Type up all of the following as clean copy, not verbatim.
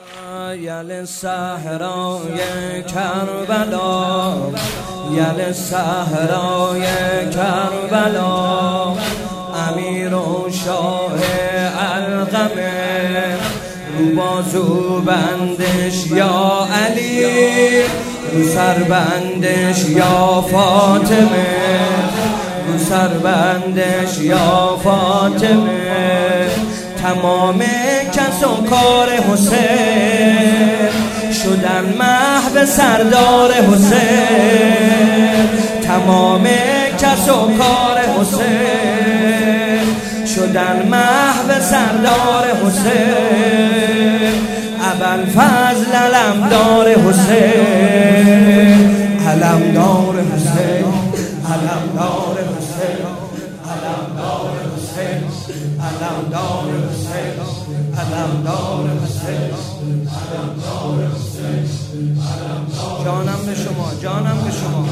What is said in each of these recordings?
یل صحرای کربلا، یل صحرای کربلا، امیر و شاه علقمه، رو بازو بندش یا علی، رو سر بندش یا فاطمه، رو سر بندش یا فاطمه. تمام کس و کار حسین شدن محو سردار حسین، تمام کس و کار حسین شدن محو سردار حسین. ابوالفضل علمدار حسین، علمدار حسین، علمدار حسین، علمدار حسین، علمدار حسین، علمدار حسین، علمدار حسین. جانم به شما، جانم به شما.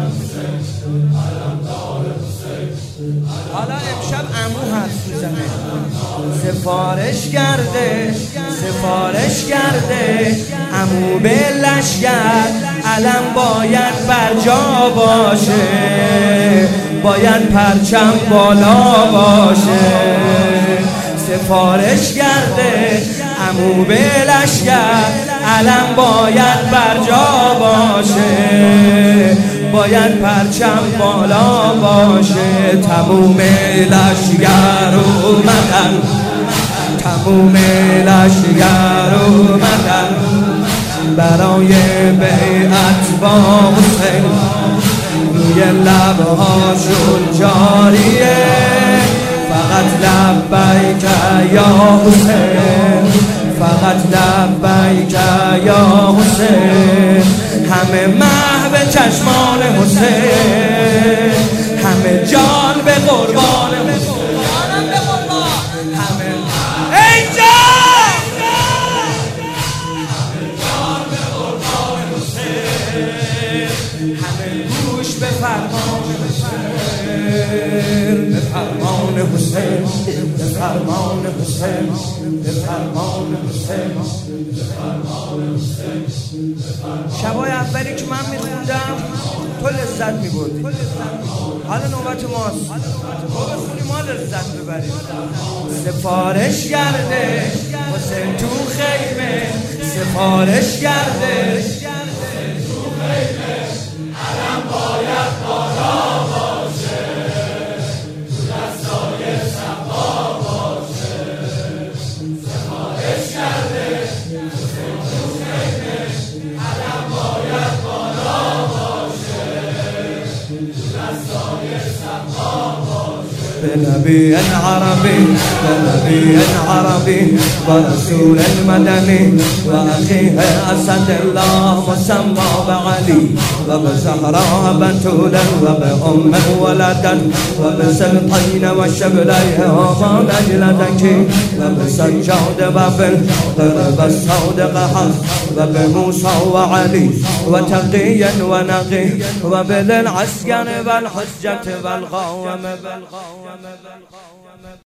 حالا امشب عمو حرف میزنه. سفارش کرده، سفارش کرده عمو به لشگر، علم باید بر جا باشه، باید پرچم بالا باشه. سفارش کرده عمو به لشگر، علم باید بر جا باشه، باید پرچم بالا باشه. تموم لشگر اومدن، تموم لشگر اومدن برای بیعت با حسین، روی لبهاشون جاریه فقط لبیک یا حسین، فقط لبیک یا حسین. همه محو چشمان حسین، همه جان به قربان حسین، همه اینجا جان به قربان حسین، همه گوش به فرمان حسین، به فرمان حسین، به فرمان حسین، به فرمان حسین، به فرمان حسین. شبای اولی که من میخوندم تو لذت میبردی، حالا نوبت ماست، تو بخونی ما لذت ببریم. سفارش کرده حسین تو خیمه، سفارش کرده حسین تو خیمه، علم باید بالا باشه، تو دستای صفا باشه. سفارش کرده حسین تو خیمه، علم باید بالا باشه، تو دستای صفا باشه. بنبي عربي، بنبي عربي ورسول مدني، وأخيه أسد الله مسمى بعلي، وبزهراء بتولا وبأم ولدا، وبسلطين وشبليه وما نجلتك، وبسجاد وبالقرب الصادق حق، وبموسى وعلي وتقيا ونقي، وبالعسكر والحجة والقوم.